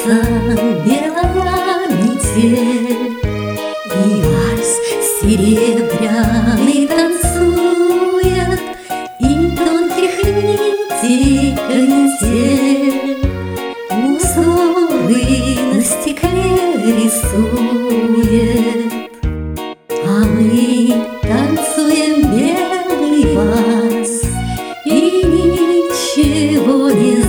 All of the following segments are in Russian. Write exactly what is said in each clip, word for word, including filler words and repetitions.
белая метель, и вальс серебряный танцует, и тонких нитей канитель узоры на стекле рисует. А мы танцуем белый вальс и ничего не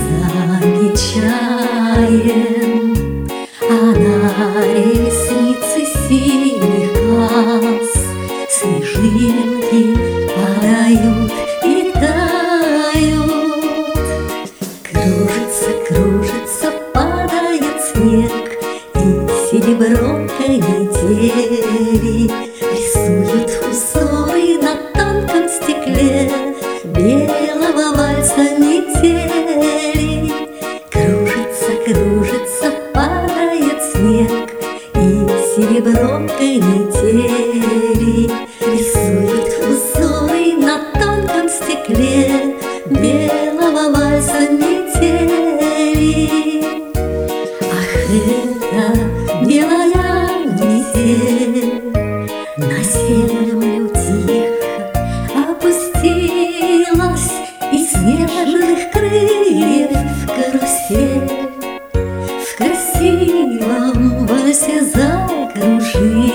замечаем, а на реснице синих глаз снежинки падают и тают. Кружится, кружится, падает снег, и серебром канители рисуют узоры на тонком стекле белого вальса метели. Кружится, кружится, падает снег, и серебром канители рисуют узоры на тонком стекле белого вальса метели. Ах, это белая метель на землю тихо опустилась, и снежных крыльев карусель в красивом вальсе закружилась.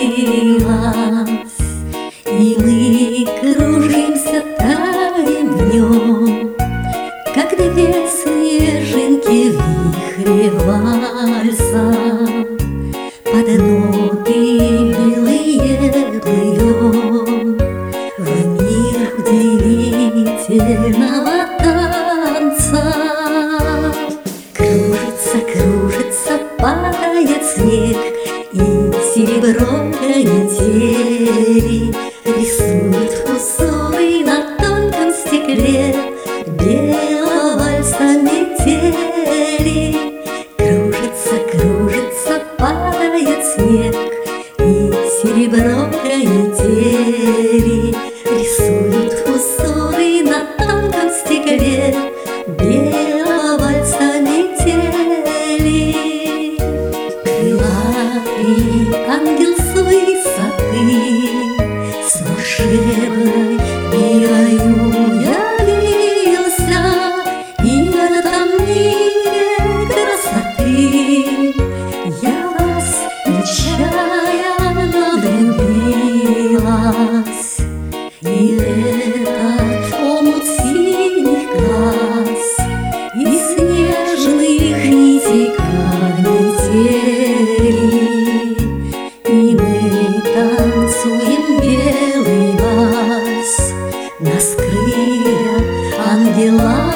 И мы кружимся, таем в нем, как две снежинки в вихре вальса. Под ноги белые плывем в мир удивительного танца. Кружится, кружится, падает снег, и серебром канители рисуют узоры на тонком стекле белого вальса метели. Кружится, кружится, падает снег, и серебром канители рисуют узоры на тонком стекле белого вальса метели. Крылатый ангел с высоты с волшебной лирою явился, и в этом мире красоты я вас нечаянно влюбилась. И этот омут синих глаз и снежных нитей канители, и мы танцуем белый вальс, нас крылья ангела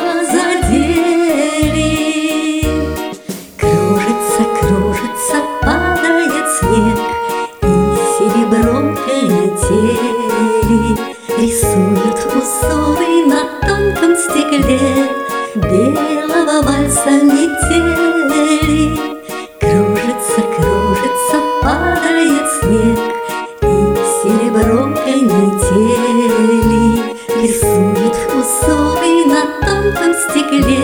задели. Кружится, кружится, падает снег, и серебром канители рисуют узоры на тонком стекле белого вальса метели. Кружится, кружится, падает снег, и серебром канители рисуют узоры на тонком стекле